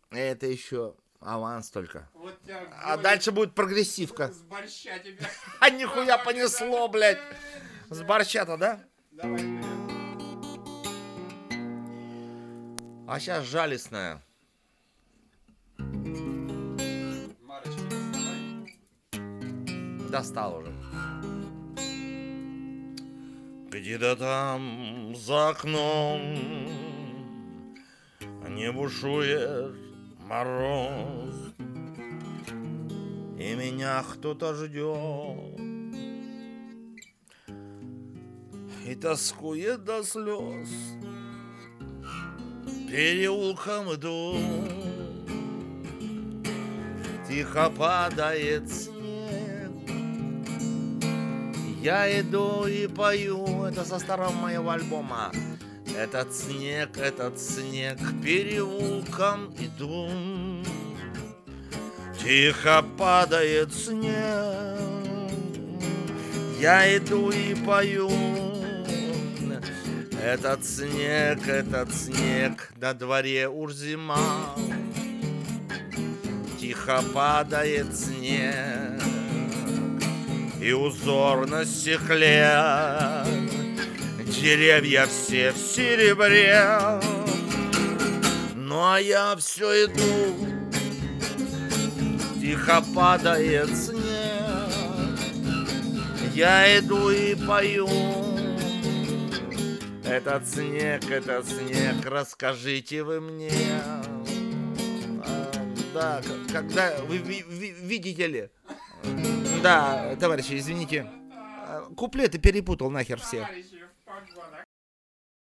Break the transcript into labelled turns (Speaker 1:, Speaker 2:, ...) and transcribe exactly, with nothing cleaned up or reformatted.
Speaker 1: Это еще аванс только.
Speaker 2: Вот тебя
Speaker 1: А
Speaker 2: голень
Speaker 1: дальше будет прогрессивка.
Speaker 2: с борща тебя.
Speaker 1: А нихуя понесло, блядь. С борща-то, да?
Speaker 2: Давай, вперед.
Speaker 1: А сейчас жалостная.
Speaker 2: Марочки доставай.
Speaker 1: Достал уже. Где-то там за окном не бушует мороз, и меня кто-то ждет и тоскует до слез. Переулком иду, тихо падает снег. Я иду и пою, это со старого моего альбома. Этот снег, этот снег, переулком иду, тихо падает снег. Я иду и пою, этот снег, этот снег, на дворе уж зима, тихо падает снег, и узор на стекле, деревья все в серебре. Ну а я все иду, тихо падает снег. Я иду и пою, этот снег, этот снег, расскажите вы мне. А, да, когда вы ви- ви- видите ли? Да, товарищи, извините. Куплеты перепутал нахер все.
Speaker 2: Товарищи,